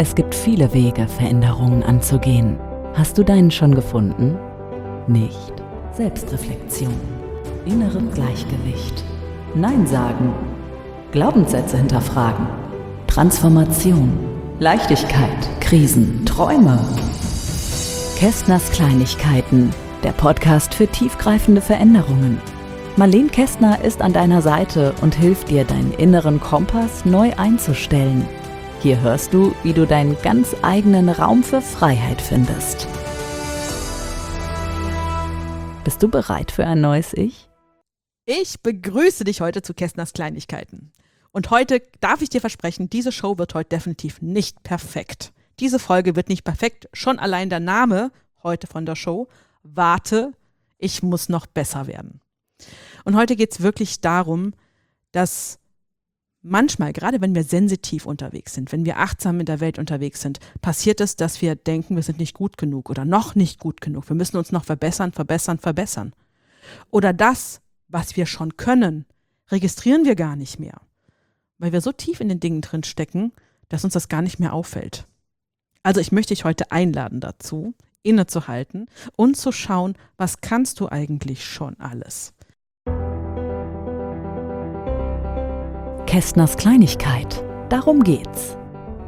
Es gibt viele Wege, Veränderungen anzugehen. Hast du deinen schon gefunden? Nicht. Selbstreflexion, inneren Gleichgewicht, Nein sagen, Glaubenssätze hinterfragen, Transformation, Leichtigkeit, Krisen, Träume. Kästners Kleinigkeiten, der Podcast für tiefgreifende Veränderungen. Marlene Kästner ist an deiner Seite und hilft dir, deinen inneren Kompass neu einzustellen. Hier hörst du, wie du deinen ganz eigenen Raum für Freiheit findest. Bist du bereit für ein neues Ich? Ich begrüße dich heute zu Kästners Kleinigkeiten. Und heute darf ich dir versprechen, diese Show wird heute definitiv nicht perfekt. Diese Folge wird nicht perfekt, schon allein der Name heute von der Show. Warte, ich muss noch besser werden. Und heute geht es wirklich darum, dass manchmal, gerade wenn wir sensitiv unterwegs sind, wenn wir achtsam in der Welt unterwegs sind, passiert es, dass wir denken, wir sind nicht gut genug oder noch nicht gut genug. Wir müssen uns noch verbessern. Oder das, was wir schon können, registrieren wir gar nicht mehr, weil wir so tief in den Dingen drin stecken, dass uns das gar nicht mehr auffällt. Also ich möchte dich heute einladen dazu, innezuhalten und zu schauen, was kannst du eigentlich schon alles. Kästners Kleinigkeit. Darum geht's.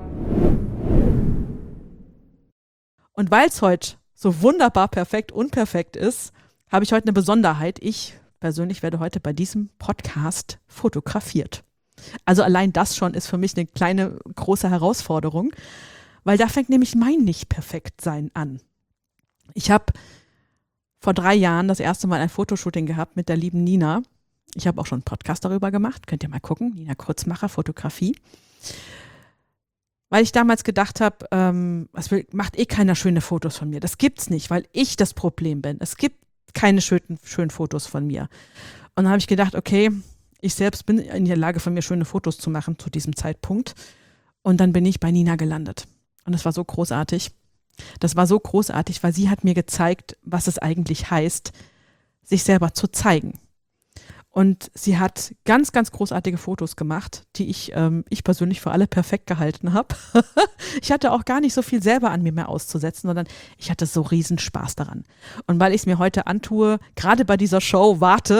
Und weil es heute so wunderbar perfekt unperfekt ist, habe ich heute eine Besonderheit. Ich persönlich werde heute bei diesem Podcast fotografiert. Also allein das schon ist für mich eine kleine, große Herausforderung, weil da fängt nämlich mein Nicht-Perfekt-Sein an. Ich habe vor 3 Jahren das erste Mal ein Fotoshooting gehabt mit der lieben Nina. Ich habe auch schon einen Podcast darüber gemacht, könnt ihr mal gucken, Nina Kurzmacher, Fotografie. Weil ich damals gedacht habe, macht keiner schöne Fotos von mir. Das gibt's nicht, weil ich das Problem bin. Es gibt keine schönen Fotos von mir. Und dann habe ich gedacht, okay, ich selbst bin in der Lage, von mir schöne Fotos zu machen zu diesem Zeitpunkt. Und dann bin ich bei Nina gelandet. Und das war so großartig. Das war so großartig, weil sie hat mir gezeigt, was es eigentlich heißt, sich selber zu zeigen. Und sie hat ganz, ganz großartige Fotos gemacht, die ich persönlich für alle perfekt gehalten habe. Ich hatte auch gar nicht so viel selber an mir mehr auszusetzen, sondern ich hatte so riesen Spaß daran. Und weil ich es mir heute antue, gerade bei dieser Show, warte,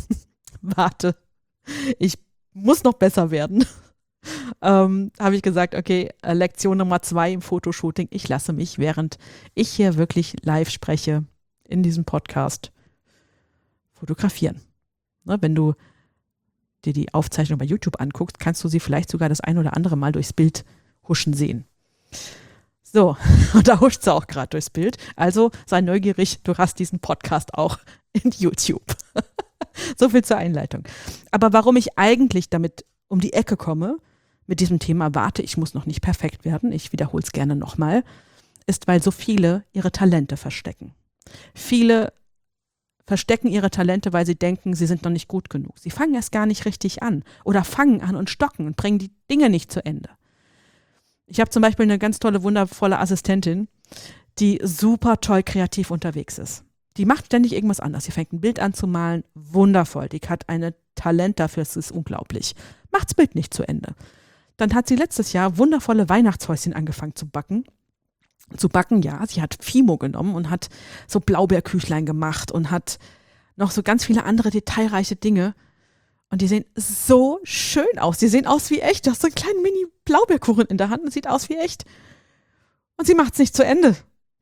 ich muss noch besser werden, habe ich gesagt, okay, Lektion Nummer 2 im Fotoshooting, ich lasse mich, während ich hier wirklich live spreche, in diesem Podcast fotografieren. Ne, wenn du dir die Aufzeichnung bei YouTube anguckst, kannst du sie vielleicht sogar das ein oder andere Mal durchs Bild huschen sehen. So, und da huscht sie auch gerade durchs Bild. Also sei neugierig, du hast diesen Podcast auch in YouTube. So viel zur Einleitung. Aber warum ich eigentlich damit um die Ecke komme, mit diesem Thema, warte, ich muss noch nicht perfekt werden, ich wiederhole es gerne nochmal, ist, weil so viele ihre Talente verstecken. Viele verstecken ihre Talente, weil sie denken, sie sind noch nicht gut genug. Sie fangen erst gar nicht richtig an oder fangen an und stocken und bringen die Dinge nicht zu Ende. Ich habe zum Beispiel eine ganz tolle, wundervolle Assistentin, die super toll kreativ unterwegs ist. Die macht ständig irgendwas anders. Sie fängt ein Bild an zu malen, wundervoll. Die hat ein Talent dafür, es ist unglaublich. Macht das Bild nicht zu Ende. Dann hat sie letztes Jahr wundervolle Weihnachtshäuschen angefangen zu backen. Ja. Sie hat Fimo genommen und hat so Blaubeerküchlein gemacht und hat noch so ganz viele andere detailreiche Dinge. Und die sehen so schön aus. Die sehen aus wie echt. Du hast so einen kleinen Mini-Blaubeerkuchen in der Hand und sieht aus wie echt. Und sie macht es nicht zu Ende.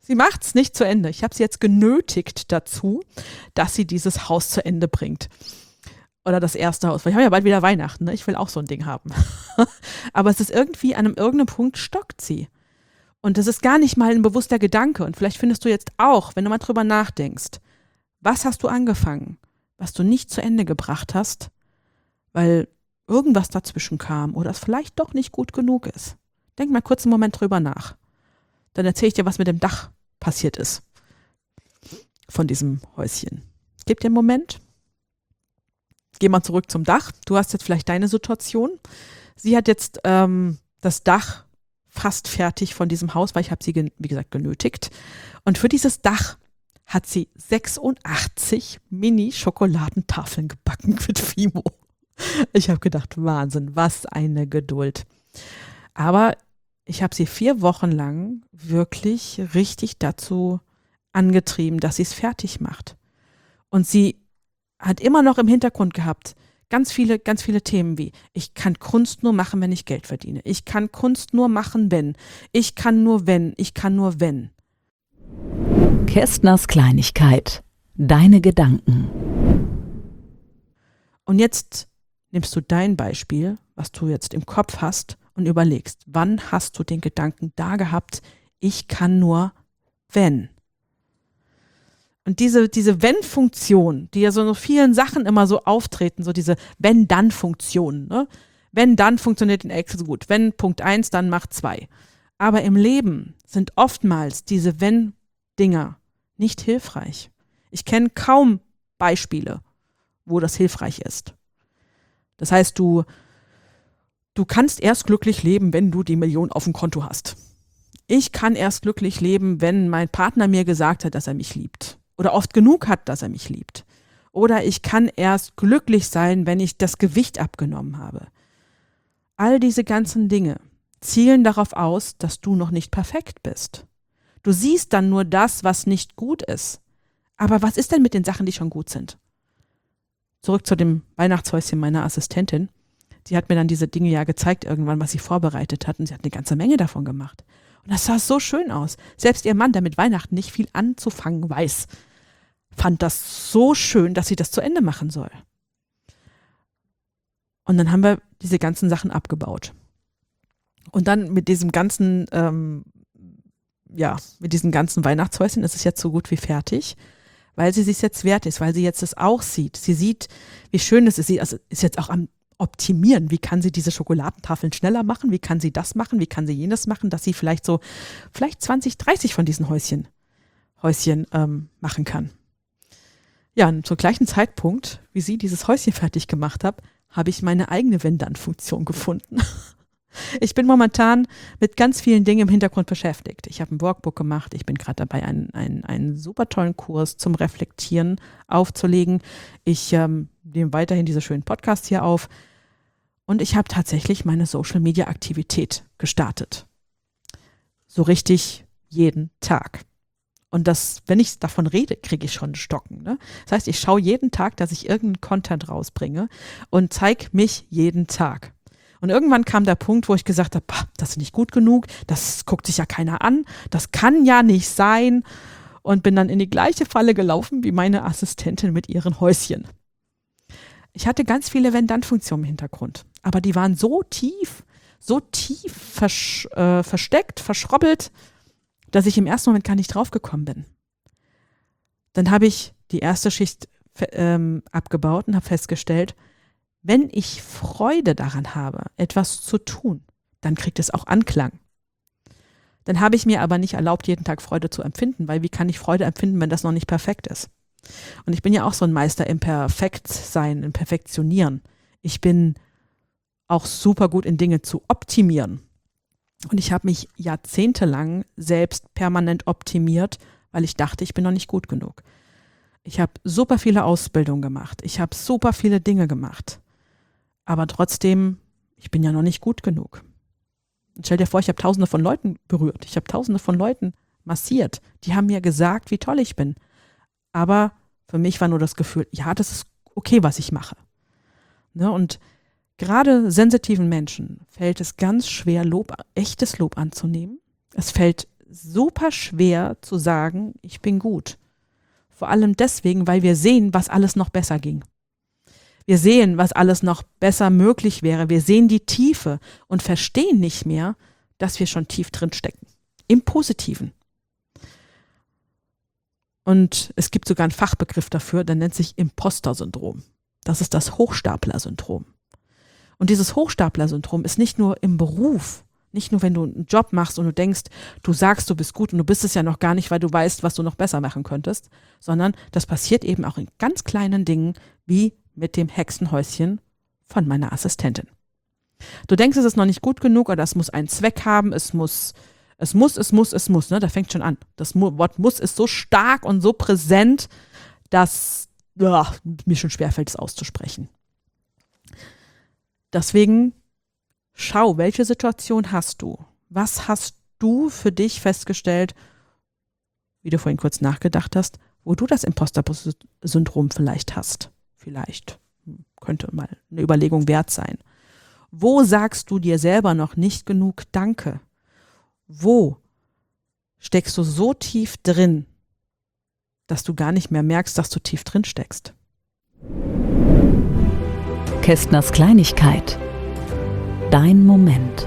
Ich habe sie jetzt genötigt dazu, dass sie dieses Haus zu Ende bringt. Oder das erste Haus. Weil ich habe ja bald wieder Weihnachten. Ne? Ich will auch so ein Ding haben. Aber es ist irgendwie, an irgendeinem Punkt stockt sie. Und das ist gar nicht mal ein bewusster Gedanke. Und vielleicht findest du jetzt auch, wenn du mal drüber nachdenkst, was hast du angefangen, was du nicht zu Ende gebracht hast, weil irgendwas dazwischen kam oder es vielleicht doch nicht gut genug ist. Denk mal kurz einen Moment drüber nach. Dann erzähle ich dir, was mit dem Dach passiert ist von diesem Häuschen. Gib dir einen Moment. Geh mal zurück zum Dach. Du hast jetzt vielleicht deine Situation. Sie hat jetzt das Dach fast fertig von diesem Haus, weil ich habe sie, wie gesagt, genötigt. Und für dieses Dach hat sie 86 Mini-Schokoladentafeln gebacken mit Fimo. Ich habe gedacht, Wahnsinn, was eine Geduld. Aber ich habe sie 4 Wochen lang wirklich richtig dazu angetrieben, dass sie es fertig macht. Und sie hat immer noch im Hintergrund gehabt, ganz viele Themen wie, ich kann Kunst nur machen, wenn ich Geld verdiene. Ich kann Kunst nur machen, wenn. Ich kann nur wenn. Ich kann nur wenn. Kästners Kleinigkeit. Deine Gedanken. Und jetzt nimmst du dein Beispiel, was du jetzt im Kopf hast, und überlegst, wann hast du den Gedanken da gehabt, ich kann nur wenn. Und diese Wenn-Funktion, die ja so in vielen Sachen immer so auftreten, so diese Wenn-Dann-Funktion. Ne? Wenn, dann funktioniert in Excel so gut. Wenn Punkt 1, dann macht 2. Aber im Leben sind oftmals diese Wenn-Dinger nicht hilfreich. Ich kenne kaum Beispiele, wo das hilfreich ist. Das heißt, du kannst erst glücklich leben, wenn du die Million auf dem Konto hast. Ich kann erst glücklich leben, wenn mein Partner mir gesagt hat, dass er mich liebt. Oder oft genug hat, dass er mich liebt. Oder ich kann erst glücklich sein, wenn ich das Gewicht abgenommen habe. All diese ganzen Dinge zielen darauf aus, dass du noch nicht perfekt bist. Du siehst dann nur das, was nicht gut ist. Aber was ist denn mit den Sachen, die schon gut sind? Zurück zu dem Weihnachtshäuschen meiner Assistentin. Sie hat mir dann diese Dinge ja gezeigt irgendwann, was sie vorbereitet hat. Und sie hat eine ganze Menge davon gemacht. Und das sah so schön aus. Selbst ihr Mann, der mit Weihnachten nicht viel anzufangen weiß, fand das so schön, dass sie das zu Ende machen soll. Und dann haben wir diese ganzen Sachen abgebaut. Und dann mit diesem ganzen, mit diesen ganzen Weihnachtshäuschen ist es jetzt so gut wie fertig, weil sie sich jetzt wert ist, weil sie jetzt es auch sieht. Sie sieht, wie schön es ist. Sie ist jetzt auch am Optimieren. Wie kann sie diese Schokoladentafeln schneller machen? Wie kann sie das machen? Wie kann sie jenes machen, dass sie vielleicht 20, 30 von diesen Häuschen machen kann. Ja, und zum gleichen Zeitpunkt, wie sie dieses Häuschen fertig gemacht hat, habe ich meine eigene Wenn-Dann-Funktion gefunden. Ich bin momentan mit ganz vielen Dingen im Hintergrund beschäftigt. Ich habe ein Workbook gemacht. Ich bin gerade dabei, einen super tollen Kurs zum Reflektieren aufzulegen. Ich nehme weiterhin diese schönen Podcasts hier auf. Und ich habe tatsächlich meine Social-Media-Aktivität gestartet. So richtig jeden Tag. Und wenn ich davon rede, kriege ich schon einen Stocken. Ne? Das heißt, ich schaue jeden Tag, dass ich irgendeinen Content rausbringe und zeige mich jeden Tag. Und irgendwann kam der Punkt, wo ich gesagt habe, das ist nicht gut genug, das guckt sich ja keiner an, das kann ja nicht sein. Und bin dann in die gleiche Falle gelaufen wie meine Assistentin mit ihren Häuschen. Ich hatte ganz viele Wenn-Dann-Funktionen im Hintergrund, aber die waren so tief versteckt, verschrobbelt, dass ich im ersten Moment gar nicht draufgekommen bin. Dann habe ich die erste Schicht abgebaut und habe festgestellt, wenn ich Freude daran habe, etwas zu tun, dann kriegt es auch Anklang. Dann habe ich mir aber nicht erlaubt, jeden Tag Freude zu empfinden, weil wie kann ich Freude empfinden, wenn das noch nicht perfekt ist? Und ich bin ja auch so ein Meister im Perfektsein, im Perfektionieren. Ich bin auch super gut in Dinge zu optimieren. Und ich habe mich jahrzehntelang selbst permanent optimiert, weil ich dachte, ich bin noch nicht gut genug. Ich habe super viele Ausbildungen gemacht. Ich habe super viele Dinge gemacht. Aber trotzdem, ich bin ja noch nicht gut genug. Und stell dir vor, ich habe Tausende von Leuten berührt. Ich habe Tausende von Leuten massiert. Die haben mir gesagt, wie toll ich bin. Aber für mich war nur das Gefühl, ja, das ist okay, was ich mache. Ne? Und gerade sensitiven Menschen fällt es ganz schwer, echtes Lob anzunehmen. Es fällt super schwer zu sagen, ich bin gut. Vor allem deswegen, weil wir sehen, was alles noch besser ging. Wir sehen, was alles noch besser möglich wäre. Wir sehen die Tiefe und verstehen nicht mehr, dass wir schon tief drin stecken. Im Positiven. Und es gibt sogar einen Fachbegriff dafür, der nennt sich Imposter-Syndrom. Das ist das Hochstapler-Syndrom. Und dieses Hochstapler-Syndrom ist nicht nur im Beruf, nicht nur wenn du einen Job machst und du denkst, du sagst, du bist gut und du bist es ja noch gar nicht, weil du weißt, was du noch besser machen könntest, sondern das passiert eben auch in ganz kleinen Dingen, wie mit dem Hexenhäuschen von meiner Assistentin. Du denkst, es ist noch nicht gut genug oder es muss einen Zweck haben, es muss, ne? Da fängt schon an. Das Wort muss ist so stark und so präsent, dass mir schon schwerfällt, es auszusprechen. Deswegen schau, welche Situation hast du? Was hast du für dich festgestellt, wie du vorhin kurz nachgedacht hast, wo du das Imposter-Syndrom vielleicht hast? Vielleicht. Könnte mal eine Überlegung wert sein. Wo sagst du dir selber noch nicht genug Danke? Wo steckst du so tief drin, dass du gar nicht mehr merkst, dass du tief drin steckst? Kästners Kleinigkeit. Dein Moment.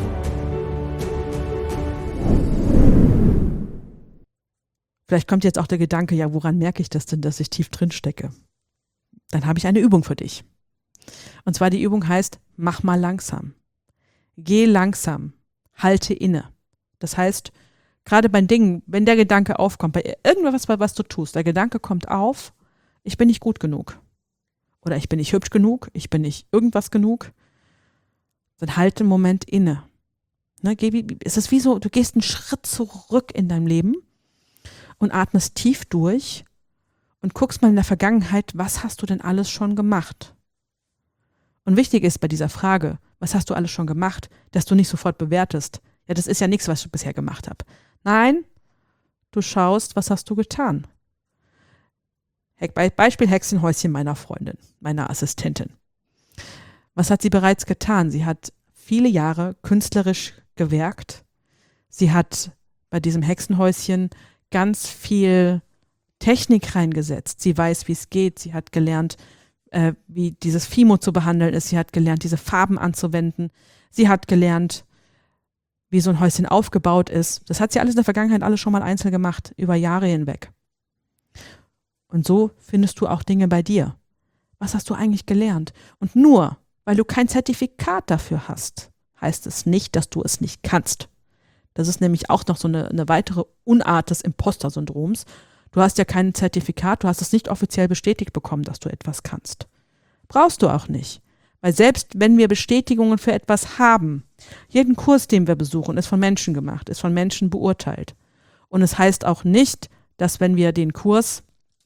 Vielleicht kommt jetzt auch der Gedanke, ja, woran merke ich das denn, dass ich tief drin stecke? Dann habe ich eine Übung für dich. Und zwar die Übung heißt, mach mal langsam. Geh langsam. Halte inne. Das heißt, gerade bei Dingen, wenn der Gedanke aufkommt, bei irgendwas, was du tust, der Gedanke kommt auf, ich bin nicht gut genug. Oder ich bin nicht hübsch genug, ich bin nicht irgendwas genug. Dann halte einen Moment inne. Ne, es ist wie so, du gehst einen Schritt zurück in deinem Leben und atmest tief durch und guckst mal in der Vergangenheit, was hast du denn alles schon gemacht? Und wichtig ist bei dieser Frage, was hast du alles schon gemacht, dass du nicht sofort bewertest. Ja, das ist ja nichts, was ich bisher gemacht habe. Nein, du schaust, was hast du getan? Beispiel Hexenhäuschen meiner Freundin, meiner Assistentin. Was hat sie bereits getan? Sie hat viele Jahre künstlerisch gewerkt. Sie hat bei diesem Hexenhäuschen ganz viel Technik reingesetzt. Sie weiß, wie es geht. Sie hat gelernt, wie dieses Fimo zu behandeln ist. Sie hat gelernt, diese Farben anzuwenden. Sie hat gelernt, wie so ein Häuschen aufgebaut ist. Das hat sie alles in der Vergangenheit alles schon mal einzeln gemacht, über Jahre hinweg. Und so findest du auch Dinge bei dir. Was hast du eigentlich gelernt? Und nur, weil du kein Zertifikat dafür hast, heißt es nicht, dass du es nicht kannst. Das ist nämlich auch noch so eine weitere Unart des Imposter-Syndroms. Du hast ja kein Zertifikat, du hast es nicht offiziell bestätigt bekommen, dass du etwas kannst. Brauchst du auch nicht. Weil selbst wenn wir Bestätigungen für etwas haben, jeden Kurs, den wir besuchen, ist von Menschen gemacht, ist von Menschen beurteilt. Und es heißt auch nicht, dass wenn wir den Kurs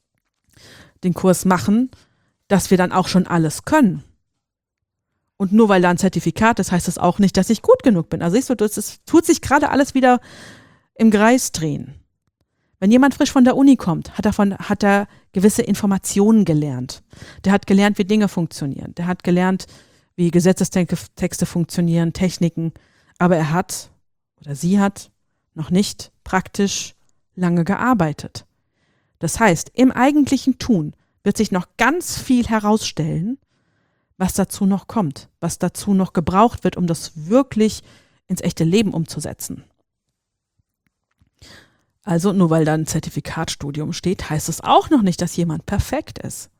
machen, dass wir dann auch schon alles können. Und nur weil da ein Zertifikat ist, heißt das auch nicht, dass ich gut genug bin. Also siehst du, es tut sich gerade alles wieder im Kreis drehen. Wenn jemand frisch von der Uni kommt, hat er gewisse Informationen gelernt. Der hat gelernt, wie Dinge funktionieren. Der hat gelernt, wie Gesetzestexte funktionieren, Techniken. Aber er hat oder sie hat noch nicht praktisch lange gearbeitet. Das heißt, im eigentlichen Tun wird sich noch ganz viel herausstellen, was dazu noch kommt, was dazu noch gebraucht wird, um das wirklich ins echte Leben umzusetzen. Also nur weil da ein Zertifikatstudium steht, heißt es auch noch nicht, dass jemand perfekt ist.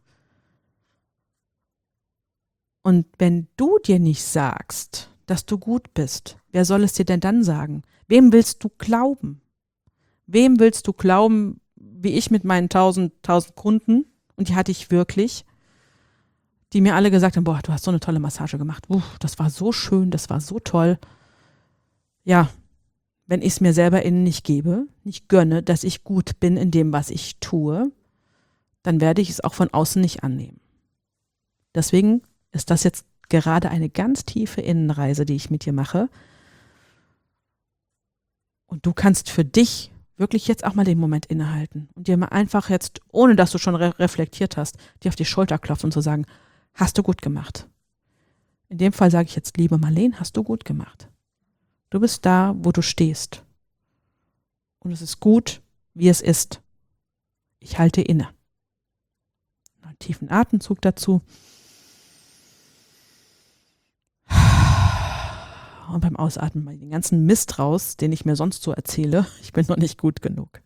Und wenn du dir nicht sagst, dass du gut bist, wer soll es dir denn dann sagen? Wem willst du glauben? Wem willst du glauben, wie ich mit meinen 1000 Kunden, und die hatte ich wirklich, die mir alle gesagt haben, boah, du hast so eine tolle Massage gemacht. Das war so schön, das war so toll. Ja, wenn ich es mir selber innen nicht gebe, nicht gönne, dass ich gut bin in dem, was ich tue, dann werde ich es auch von außen nicht annehmen. Deswegen ist das jetzt gerade eine ganz tiefe Innenreise, die ich mit dir mache. Und du kannst für dich wirklich jetzt auch mal den Moment innehalten und dir mal einfach jetzt, ohne dass du schon reflektiert hast, dir auf die Schulter klopfen und zu sagen, hast du gut gemacht. In dem Fall sage ich jetzt, liebe Marleen, hast du gut gemacht. Du bist da, wo du stehst. Und es ist gut, wie es ist. Ich halte inne. Einen tiefen Atemzug dazu. Und beim Ausatmen mal den ganzen Mist raus, den ich mir sonst so erzähle. Ich bin noch nicht gut genug.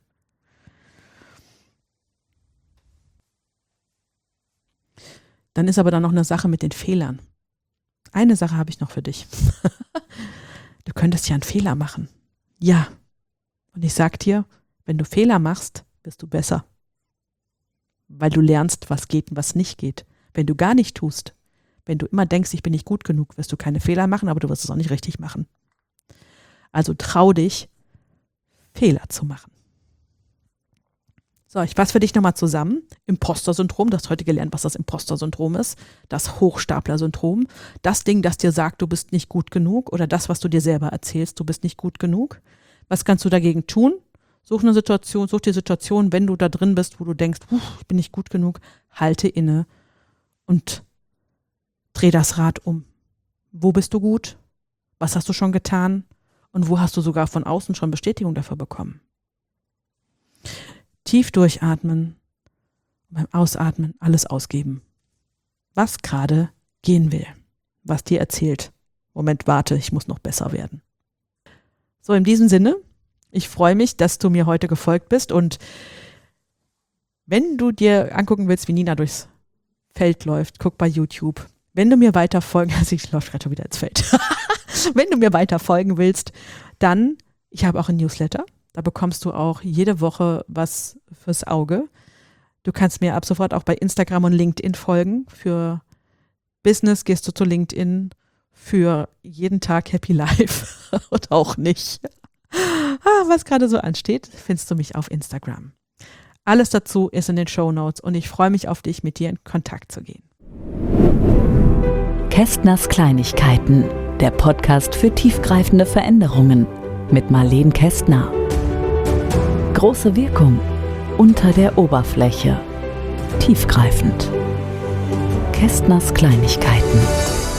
Dann ist aber da noch eine Sache mit den Fehlern. Eine Sache habe ich noch für dich. Du könntest ja einen Fehler machen. Ja. Und ich sag dir, wenn du Fehler machst, wirst du besser. Weil du lernst, was geht und was nicht geht. Wenn du gar nicht tust, wenn du immer denkst, ich bin nicht gut genug, wirst du keine Fehler machen, aber du wirst es auch nicht richtig machen. Also trau dich, Fehler zu machen. So, ich fasse für dich nochmal zusammen. Imposter-Syndrom, du hast heute gelernt, was das Imposter-Syndrom ist. Das Hochstapler-Syndrom. Das Ding, das dir sagt, du bist nicht gut genug, oder das, was du dir selber erzählst, du bist nicht gut genug. Was kannst du dagegen tun? Such die Situation, wenn du da drin bist, wo du denkst, ich bin nicht gut genug, halte inne und dreh das Rad um. Wo bist du gut? Was hast du schon getan? Und wo hast du sogar von außen schon Bestätigung dafür bekommen? Tief durchatmen, beim Ausatmen alles ausgeben. Was gerade gehen will, was dir erzählt. Moment, warte, ich muss noch besser werden. So, in diesem Sinne, ich freue mich, dass du mir heute gefolgt bist, und wenn du dir angucken willst, wie Nina durchs Feld läuft, guck bei YouTube. Wenn du mir weiter folgen, also ich laufe gerade schon wieder ins Feld. Wenn du mir weiter folgen willst, dann, ich habe auch ein Newsletter. Da bekommst du auch jede Woche was fürs Auge. Du kannst mir ab sofort auch bei Instagram und LinkedIn folgen. Für Business gehst du zu LinkedIn, für jeden Tag Happy Life und auch nicht. Was gerade so ansteht, findest du mich auf Instagram. Alles dazu ist in den Shownotes, und ich freue mich auf dich, mit dir in Kontakt zu gehen. Kästners Kleinigkeiten, der Podcast für tiefgreifende Veränderungen mit Marleen Kästner. Große Wirkung unter der Oberfläche. Tiefgreifend. Kästners Kleinigkeiten.